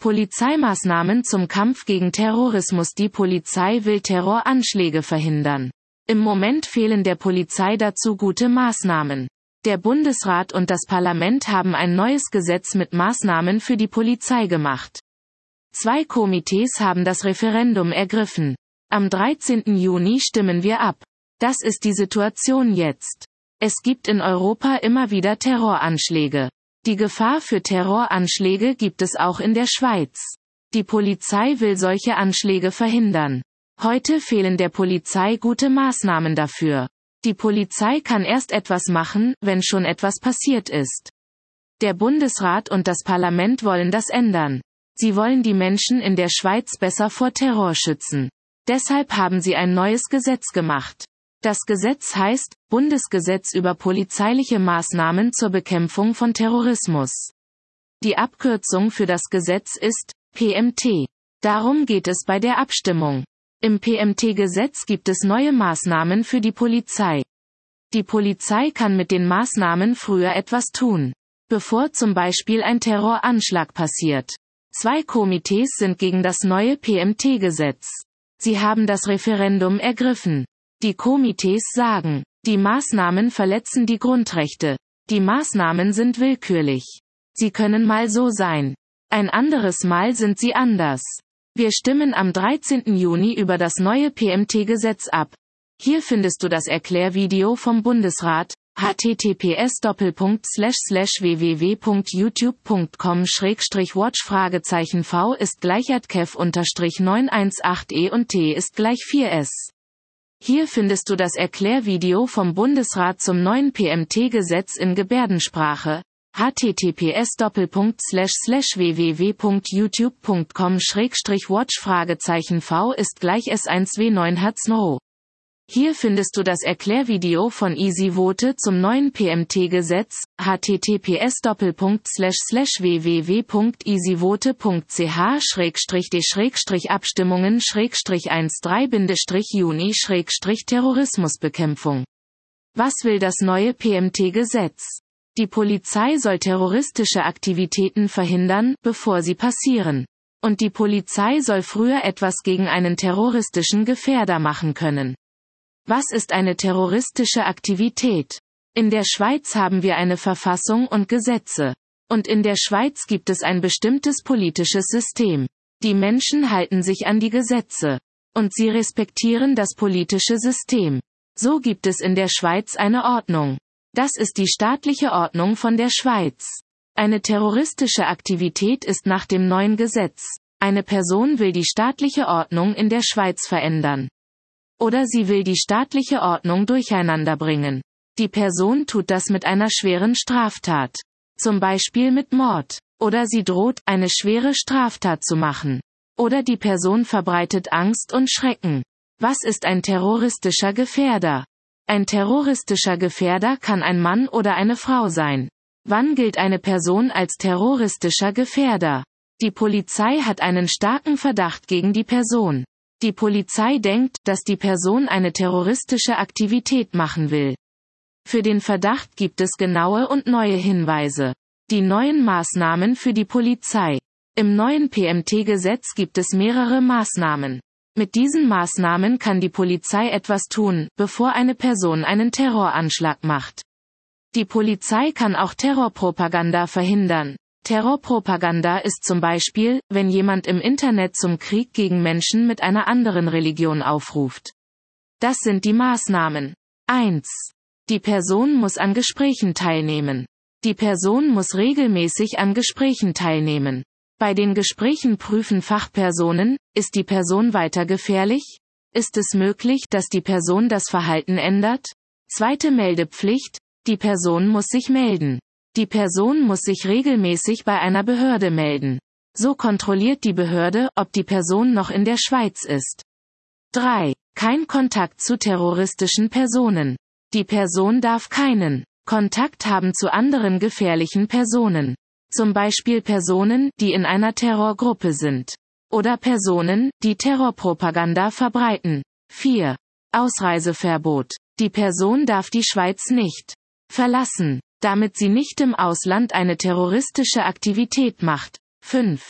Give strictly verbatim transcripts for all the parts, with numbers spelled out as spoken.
Polizeimaßnahmen zum Kampf gegen Terrorismus. Die Polizei will Terroranschläge verhindern. Im Moment fehlen der Polizei dazu gute Maßnahmen. Der Bundesrat und das Parlament haben ein neues Gesetz mit Maßnahmen für die Polizei gemacht. Zwei Komitees haben das Referendum ergriffen. Am dreizehnten Juni stimmen wir ab. Das ist die Situation jetzt. Es gibt in Europa immer wieder Terroranschläge. Die Gefahr für Terroranschläge gibt es auch in der Schweiz. Die Polizei will solche Anschläge verhindern. Heute fehlen der Polizei gute Maßnahmen dafür. Die Polizei kann erst etwas machen, wenn schon etwas passiert ist. Der Bundesrat und das Parlament wollen das ändern. Sie wollen die Menschen in der Schweiz besser vor Terror schützen. Deshalb haben sie ein neues Gesetz gemacht. Das Gesetz heißt Bundesgesetz über polizeiliche Maßnahmen zur Bekämpfung von Terrorismus. Die Abkürzung für das Gesetz ist P M T. Darum geht es bei der Abstimmung. Im P M T-Gesetz gibt es neue Maßnahmen für die Polizei. Die Polizei kann mit den Maßnahmen früher etwas tun, bevor zum Beispiel ein Terroranschlag passiert. Zwei Komitees sind gegen das neue P M T-Gesetz. Sie haben das Referendum ergriffen. Die Komitees sagen, die Maßnahmen verletzen die Grundrechte. Die Maßnahmen sind willkürlich. Sie können mal so sein. Ein anderes Mal sind sie anders. Wir stimmen am dreizehnten Juni über das neue P M T-Gesetz ab. Hier findest du das Erklärvideo vom Bundesrat, h t t p s doppelpunkt slash slash w w w punkt youtube punkt com schrägstrich watch Fragezeichen v ist gleich adkev unterstrich neun eins acht e und t ist gleich vier s. Hier findest du das Erklärvideo vom Bundesrat zum neuen P M T-Gesetz in Gebärdensprache, h t t p s doppelpunkt slash slash w w w punkt youtube punkt com schrägstrich watch Fragezeichen v ist gleich s eins w neun Herznro. Hier findest du das Erklärvideo von EasyVote zum neuen P M T-Gesetz, h t t p s doppelpunkt slash slash w w w punkt easyvote punkt c h schrägstrich d schrägstrich abstimmungen schrägstrich dreizehn Juni schrägstrich Terrorismusbekämpfung. Was will das neue P M T-Gesetz? Die Polizei soll terroristische Aktivitäten verhindern, bevor sie passieren. Und die Polizei soll früher etwas gegen einen terroristischen Gefährder machen können. Was ist eine terroristische Aktivität? In der Schweiz haben wir eine Verfassung und Gesetze. Und in der Schweiz gibt es ein bestimmtes politisches System. Die Menschen halten sich an die Gesetze. Und sie respektieren das politische System. So gibt es in der Schweiz eine Ordnung. Das ist die staatliche Ordnung von der Schweiz. Eine terroristische Aktivität ist nach dem neuen Gesetz. Eine Person will die staatliche Ordnung in der Schweiz verändern. Oder sie will die staatliche Ordnung durcheinanderbringen. Die Person tut das mit einer schweren Straftat. Zum Beispiel mit Mord. Oder sie droht, eine schwere Straftat zu machen. Oder die Person verbreitet Angst und Schrecken. Was ist ein terroristischer Gefährder? Ein terroristischer Gefährder kann ein Mann oder eine Frau sein. Wann gilt eine Person als terroristischer Gefährder? Die Polizei hat einen starken Verdacht gegen die Person. Die Polizei denkt, dass die Person eine terroristische Aktivität machen will. Für den Verdacht gibt es genaue und neue Hinweise. Die neuen Maßnahmen für die Polizei. Im neuen P M T-Gesetz gibt es mehrere Maßnahmen. Mit diesen Maßnahmen kann die Polizei etwas tun, bevor eine Person einen Terroranschlag macht. Die Polizei kann auch Terrorpropaganda verhindern. Terrorpropaganda ist zum Beispiel, wenn jemand im Internet zum Krieg gegen Menschen mit einer anderen Religion aufruft. Das sind die Maßnahmen. eins. Die Person muss an Gesprächen teilnehmen. Die Person muss regelmäßig an Gesprächen teilnehmen. Bei den Gesprächen prüfen Fachpersonen, ist die Person weiter gefährlich? Ist es möglich, dass die Person das Verhalten ändert? Zweite Meldepflicht, die Person muss sich melden. Die Person muss sich regelmäßig bei einer Behörde melden. So kontrolliert die Behörde, ob die Person noch in der Schweiz ist. drei. Kein Kontakt zu terroristischen Personen. Die Person darf keinen Kontakt haben zu anderen gefährlichen Personen. Zum Beispiel Personen, die in einer Terrorgruppe sind. Oder Personen, die Terrorpropaganda verbreiten. vier. Ausreiseverbot. Die Person darf die Schweiz nicht verlassen, damit sie nicht im Ausland eine terroristische Aktivität macht. fünf.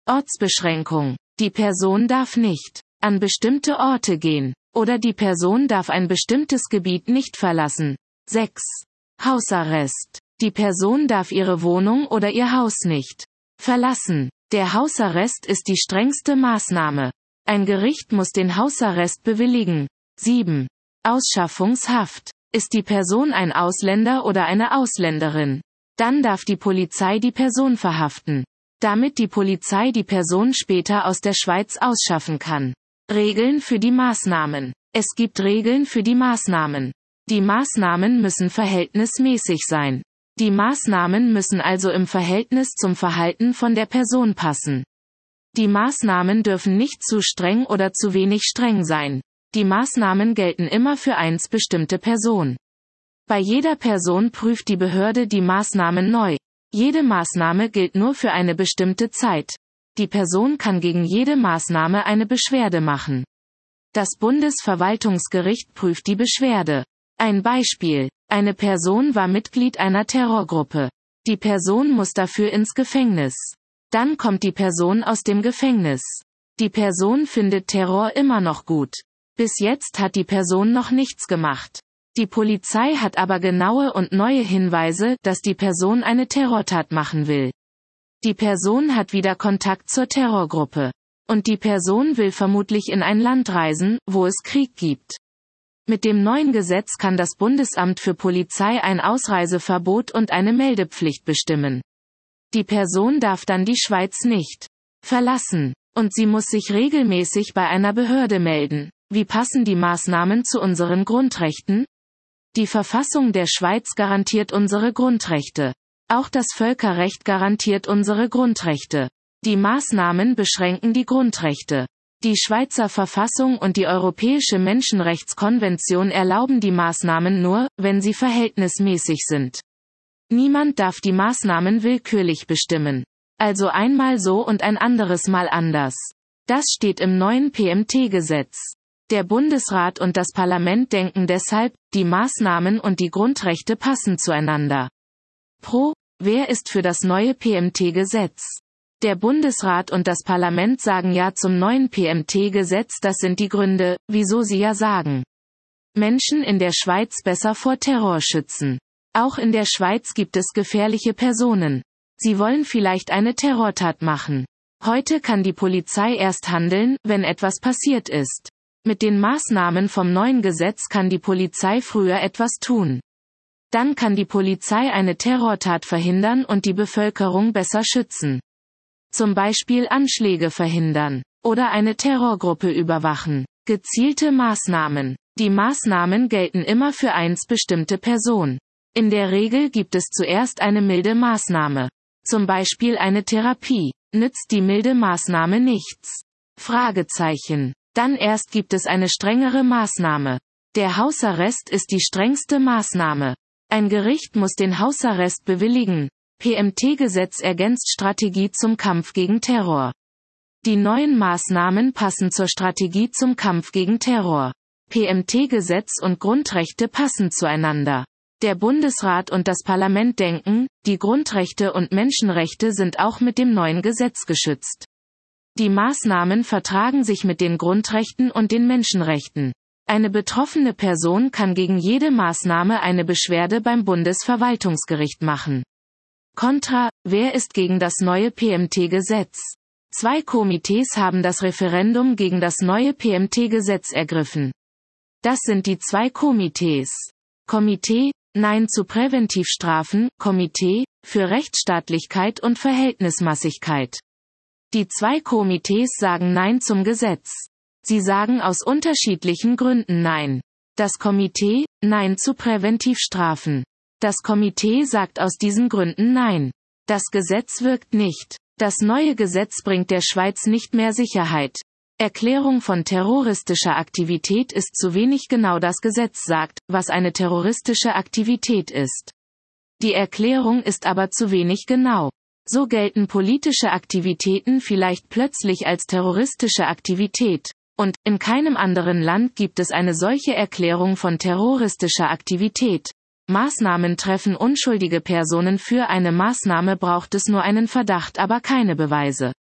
Ortsbeschränkung. Die Person darf nicht an bestimmte Orte gehen, oder die Person darf ein bestimmtes Gebiet nicht verlassen. sechs. Hausarrest. Die Person darf ihre Wohnung oder ihr Haus nicht verlassen. Der Hausarrest ist die strengste Maßnahme. Ein Gericht muss den Hausarrest bewilligen. sieben. Ausschaffungshaft. Ist die Person ein Ausländer oder eine Ausländerin? Dann darf die Polizei die Person verhaften, damit die Polizei die Person später aus der Schweiz ausschaffen kann. Regeln für die Maßnahmen. Es gibt Regeln für die Maßnahmen. Die Maßnahmen müssen verhältnismäßig sein. Die Maßnahmen müssen also im Verhältnis zum Verhalten von der Person passen. Die Maßnahmen dürfen nicht zu streng oder zu wenig streng sein. Die Maßnahmen gelten immer für eine bestimmte Person. Bei jeder Person prüft die Behörde die Maßnahmen neu. Jede Maßnahme gilt nur für eine bestimmte Zeit. Die Person kann gegen jede Maßnahme eine Beschwerde machen. Das Bundesverwaltungsgericht prüft die Beschwerde. Ein Beispiel: Eine Person war Mitglied einer Terrorgruppe. Die Person muss dafür ins Gefängnis. Dann kommt die Person aus dem Gefängnis. Die Person findet Terror immer noch gut. Bis jetzt hat die Person noch nichts gemacht. Die Polizei hat aber genaue und neue Hinweise, dass die Person eine Terrortat machen will. Die Person hat wieder Kontakt zur Terrorgruppe. Und die Person will vermutlich in ein Land reisen, wo es Krieg gibt. Mit dem neuen Gesetz kann das Bundesamt für Polizei ein Ausreiseverbot und eine Meldepflicht bestimmen. Die Person darf dann die Schweiz nicht verlassen. Und sie muss sich regelmäßig bei einer Behörde melden. Wie passen die Maßnahmen zu unseren Grundrechten? Die Verfassung der Schweiz garantiert unsere Grundrechte. Auch das Völkerrecht garantiert unsere Grundrechte. Die Maßnahmen beschränken die Grundrechte. Die Schweizer Verfassung und die Europäische Menschenrechtskonvention erlauben die Maßnahmen nur, wenn sie verhältnismäßig sind. Niemand darf die Maßnahmen willkürlich bestimmen. Also einmal so und ein anderes Mal anders. Das steht im neuen P M T-Gesetz. Der Bundesrat und das Parlament denken deshalb, die Maßnahmen und die Grundrechte passen zueinander. Pro: Wer ist für das neue P M T-Gesetz? Der Bundesrat und das Parlament sagen Ja zum neuen P M T-Gesetz. Das sind die Gründe, wieso sie Ja sagen. Menschen in der Schweiz besser vor Terror schützen. Auch in der Schweiz gibt es gefährliche Personen. Sie wollen vielleicht eine Terrortat machen. Heute kann die Polizei erst handeln, wenn etwas passiert ist. Mit den Maßnahmen vom neuen Gesetz kann die Polizei früher etwas tun. Dann kann die Polizei eine Terrortat verhindern und die Bevölkerung besser schützen. Zum Beispiel Anschläge verhindern. Oder eine Terrorgruppe überwachen. Gezielte Maßnahmen. Die Maßnahmen gelten immer für eine bestimmte Person. In der Regel gibt es zuerst eine milde Maßnahme. Zum Beispiel eine Therapie. Nützt die milde Maßnahme nichts? Fragezeichen. Dann erst gibt es eine strengere Maßnahme. Der Hausarrest ist die strengste Maßnahme. Ein Gericht muss den Hausarrest bewilligen. P M T-Gesetz ergänzt Strategie zum Kampf gegen Terror. Die neuen Maßnahmen passen zur Strategie zum Kampf gegen Terror. P M T-Gesetz und Grundrechte passen zueinander. Der Bundesrat und das Parlament denken, die Grundrechte und Menschenrechte sind auch mit dem neuen Gesetz geschützt. Die Maßnahmen vertragen sich mit den Grundrechten und den Menschenrechten. Eine betroffene Person kann gegen jede Maßnahme eine Beschwerde beim Bundesverwaltungsgericht machen. Kontra: Wer ist gegen das neue P M T-Gesetz? Zwei Komitees haben das Referendum gegen das neue P M T-Gesetz ergriffen. Das sind die zwei Komitees. Komitee: Nein zu Präventivstrafen, Komitee: für Rechtsstaatlichkeit und Verhältnismäßigkeit. Die zwei Komitees sagen Nein zum Gesetz. Sie sagen aus unterschiedlichen Gründen Nein. Das Komitee: Nein zu Präventivstrafen. Das Komitee sagt aus diesen Gründen Nein. Das Gesetz wirkt nicht. Das neue Gesetz bringt der Schweiz nicht mehr Sicherheit. Erklärung von terroristischer Aktivität ist zu wenig genau. Das Gesetz sagt, was eine terroristische Aktivität ist. Die Erklärung ist aber zu wenig genau. So gelten politische Aktivitäten vielleicht plötzlich als terroristische Aktivität. Und, in keinem anderen Land gibt es eine solche Erklärung von terroristischer Aktivität. Maßnahmen treffen unschuldige Personen. Für eine Maßnahme braucht es nur einen Verdacht, aber keine Beweise.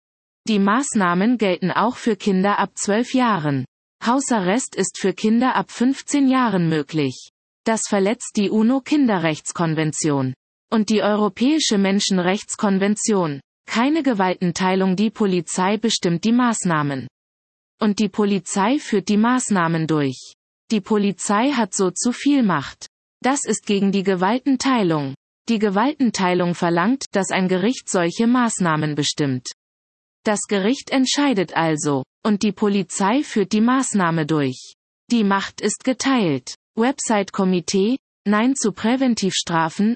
Die Maßnahmen gelten auch für Kinder ab zwölf Jahren. Hausarrest ist für Kinder ab fünfzehn Jahren möglich. Das verletzt die UNO-Kinderrechtskonvention und die Europäische Menschenrechtskonvention. Keine Gewaltenteilung. Die Polizei bestimmt die Maßnahmen. Und die Polizei führt die Maßnahmen durch. Die Polizei hat so zu viel Macht. Das ist gegen die Gewaltenteilung. Die Gewaltenteilung verlangt, dass ein Gericht solche Maßnahmen bestimmt. Das Gericht entscheidet also, und die Polizei führt die Maßnahme durch. Die Macht ist geteilt. Website Komitee, Nein zu Präventivstrafen,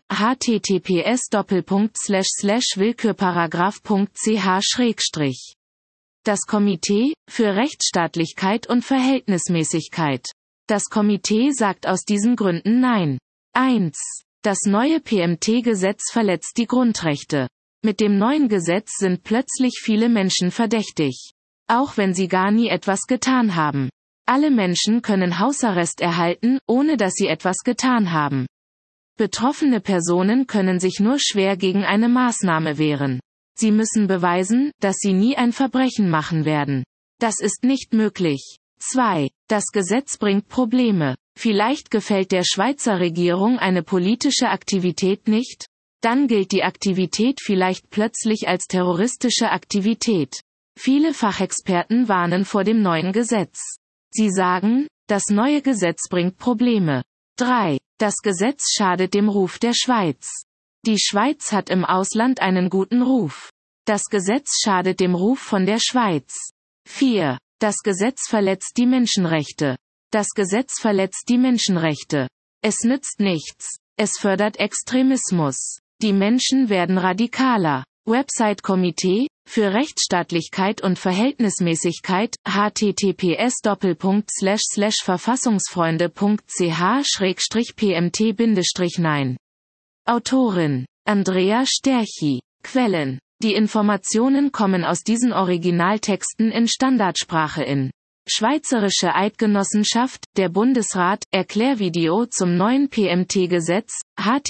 https Doppelpunkt slash slash willkürparagraph Punkt ch Schrägstrich. Das Komitee, für Rechtsstaatlichkeit und Verhältnismäßigkeit. Das Komitee sagt aus diesen Gründen Nein. eins. Das neue P M T-Gesetz verletzt die Grundrechte. Mit dem neuen Gesetz sind plötzlich viele Menschen verdächtig. Auch wenn sie gar nie etwas getan haben. Alle Menschen können Hausarrest erhalten, ohne dass sie etwas getan haben. Betroffene Personen können sich nur schwer gegen eine Maßnahme wehren. Sie müssen beweisen, dass sie nie ein Verbrechen machen werden. Das ist nicht möglich. zwei. Das Gesetz bringt Probleme. Vielleicht gefällt der Schweizer Regierung eine politische Aktivität nicht? Dann gilt die Aktivität vielleicht plötzlich als terroristische Aktivität. Viele Fachexperten warnen vor dem neuen Gesetz. Sie sagen, das neue Gesetz bringt Probleme. drei. Das Gesetz schadet dem Ruf der Schweiz. Die Schweiz hat im Ausland einen guten Ruf. Das Gesetz schadet dem Ruf von der Schweiz. vier. Das Gesetz verletzt die Menschenrechte. Das Gesetz verletzt die Menschenrechte. Es nützt nichts. Es fördert Extremismus. Die Menschen werden radikaler. Website Komitee, für Rechtsstaatlichkeit und Verhältnismäßigkeit, https Doppelpunkt slash slash verfassungsfreunde Punkt ch Schrägstrich pmt Bindestrich nein. Autorin: Andrea Sterchi. Quellen: Die Informationen kommen aus diesen Originaltexten in Standardsprache in Schweizerische Eidgenossenschaft, der Bundesrat, Erklärvideo zum neuen P M T-Gesetz,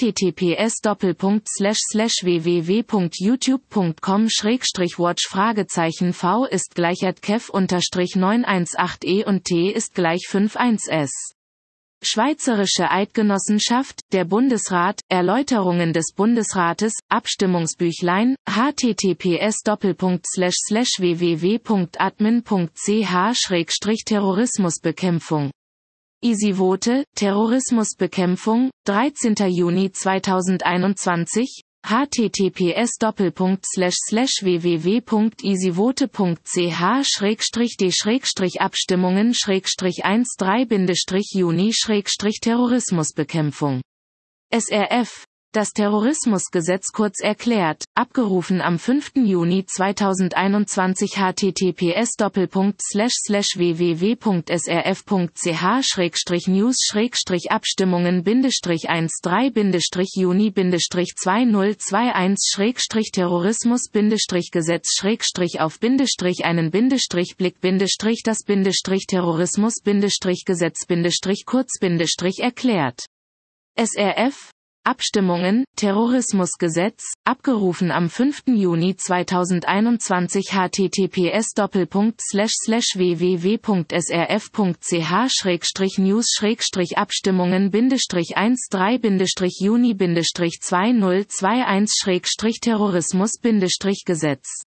https Doppelpunkt slash slash www Punkt youtube Punkt com Schrägstrich watch Fragezeichen V ist gleich atkev unterstrich neun eins acht e und T ist gleich fünf eins s. Schweizerische Eidgenossenschaft, der Bundesrat, Erläuterungen des Bundesrates, Abstimmungsbüchlein, https Doppelpunkt slash slash www Punkt admin Punkt ch Schrägstrich Terrorismusbekämpfung. Easyvote, Terrorismusbekämpfung, dreizehnter Juni zweitausendeinundzwanzig, https Doppelpunkt slash slash www Punkt easyvote Punkt ch Schrägstrich d Schrägstrich Abstimmungen Schrägstrich13 Juni Schrägstrich Terrorismusbekämpfung. S R F, das Terrorismusgesetz kurz erklärt, abgerufen am fünften Juni zweitausendeinundzwanzig https Doppelpunkt slash slash www Punkt s r f Punkt c h Schrägstrich news Schrägstrich Abstimmungen Bindestrich dreizehn Juni Bindestrich zweitausendzweiundzwanzig Schrägstrich Terrorismus Bindestrich Gesetz Schrägstrich auf Bindestrich einen Bindestrich Blick Bindestrich das Bindestrich Terrorismus Bindestrich Gesetz Bindestrich kurz Bindestrich erklärt. S R F Abstimmungen, Terrorismusgesetz, abgerufen am fünften Juni zweitausendeinundzwanzig https Doppelpunkt slash slash www Punkt s r f Punkt c h Schrägstrich news Schrägstrich Abstimmungen Bindestrich dreizehn Juni Bindestrich zweitausendzweiundzwanzig Schrägstrich Terrorismus Bindestrich Gesetz